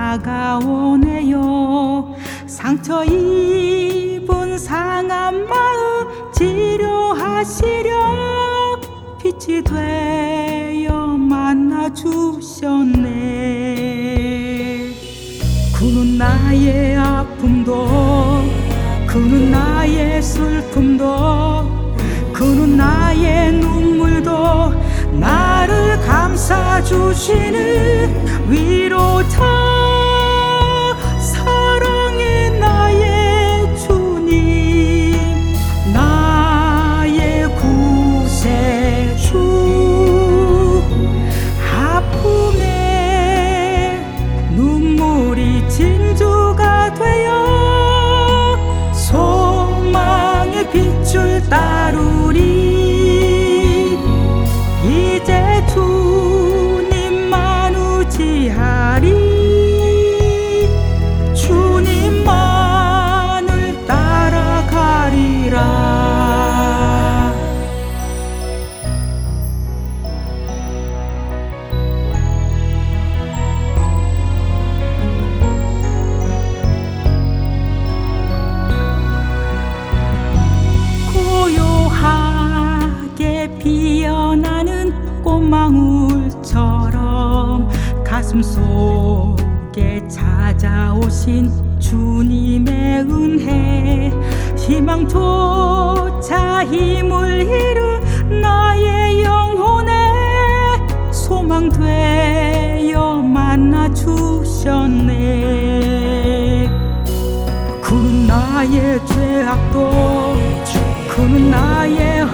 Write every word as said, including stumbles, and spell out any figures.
다가오네요. 상처 입은 상한 마음 치료하시려 빛이 되어 만나주셨네. 그는 나의 아픔도, 그는 나의 슬픔도, 그는 나의 눈물도 나를 감싸주시는 위로자, 사랑의 나의 주님, 나의 구세주. 아픔에 눈물이 진주가 되어 소망의 빛을 따르리. 이제 주님만 의지하리. 주님만을 따라가리라. 고요하게 피어나는 꽃망울처럼 가슴 속에 찾아오신 주님의 은혜, 희망조차 힘을 잃은 나의 영혼에 소망 되어 만나주셨네. 그는 나의 죄악도, 그는 나의